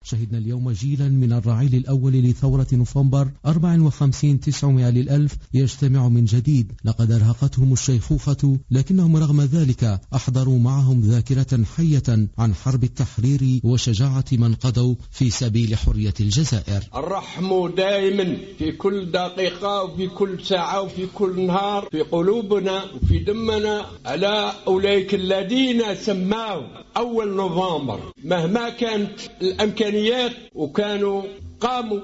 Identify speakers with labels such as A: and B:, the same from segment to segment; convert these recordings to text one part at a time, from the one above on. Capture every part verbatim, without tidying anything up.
A: شهدنا اليوم جيلا من الرعيل الأول لثورة نوفمبر أربعة وخمسين تسعمائة للألف يجتمع من جديد. لقد أرهقتهم الشيخوخة، لكنهم رغم ذلك أحضروا معهم ذاكرة حية عن حرب التحرير وشجاعة من قضوا في سبيل حرية الجزائر.
B: الرحم دائما في كل دقيقة وفي كل ساعة وفي كل نهار في قلوبنا وفي دمنا على أولئك الذين سماوا أول نوفمبر مهما كانت الإمكانيات، وكانوا قاموا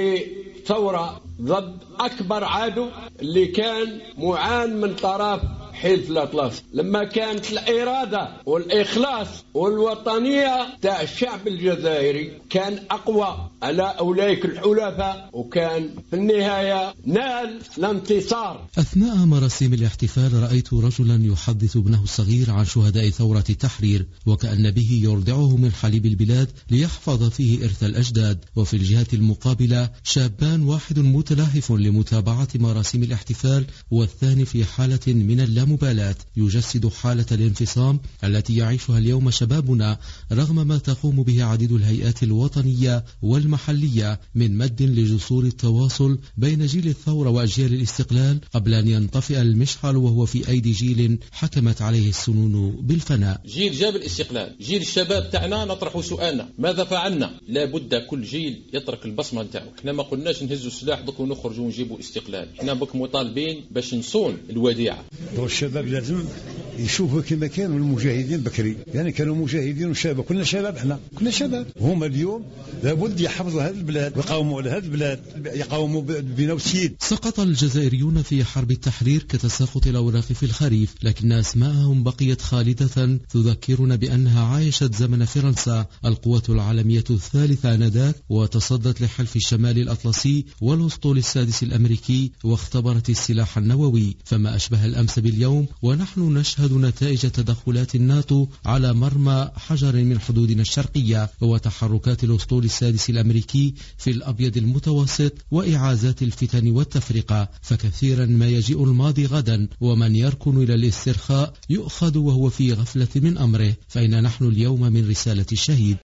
B: بثورة ضد أكبر عدو اللي كان معان من طرف حلف الأطلس. لما كانت الإرادة والإخلاص والوطنية تاع الشعب الجزائري كان أقوى على أولئك الحلفاء، وكان في النهاية نال الانتصار.
A: أثناء مراسم الاحتفال رأيت رجلا يحدث ابنه الصغير عن شهداء ثورة التحرير، وكأن به يرضعه من حليب البلاد ليحفظ فيه إرث الأجداد. وفي الجهة المقابلة شابان، واحد متلهف لمتابعة مراسم الاحتفال، والثاني في حالة من اللامبالاة، يجسد حالة الانفصام التي يعيشها اليوم شبابنا رغم ما تقوم به عديد الهيئات الوطنية والمحلية من مد لجسور التواصل بين جيل الثورة وأجيال الاستقلال قبل أن ينطفئ المشعل وهو في أيدي جيل حكمت عليه السنون بالفناء.
C: جيل جاب الاستقلال، جيل الشباب تاعنا نطرح سؤالنا ماذا فعلنا؟ لابد كل جيل يترك البصمة نتاعو. احنا ما قلناش نهزوا السلاح بك ونخرجوا ونجيبوا استقلال، احنا بك مطالبين باش نصون الوديعة.
D: الشباب لازم يشوفوا كما كانوا المجاهدين بكري، يعني كانوا مجاهدين وشباب، كنا شباب، احنا كنا شباب. هما اليوم لابد يحفظوا هذه البلاد ويقاوموا على هذه البلاد، يقاوموا بنفسيين.
A: سقط الجزائريون في حرب التحرير كتساقط الأوراق في الخريف، لكن أسماءهم بقيت خالدة تذكرنا بأنها عايشت زمن فرنسا القوة العالمية الثالثة آنذاك، وتصدت لحلف الشمال الأطلسي والأسطول السادس الأمريكي، واختبرت السلاح النووي. فما أشبه الأمس باليوم ونحن نشهد نتائج تدخلات الناتو على مرمى حجر من حدودنا الشرقية، وتحركات الأسطول السادس الأمريكي في الأبيض المتوسط، وإعازات الفتن والتفرقة. فكثيرا ما يجيء الماضي غدا، ومن يركن إلى الاسترخاء يؤخذ وهو في غفلة من أمره. فإن نحن اليوم من رسالة الشهيد.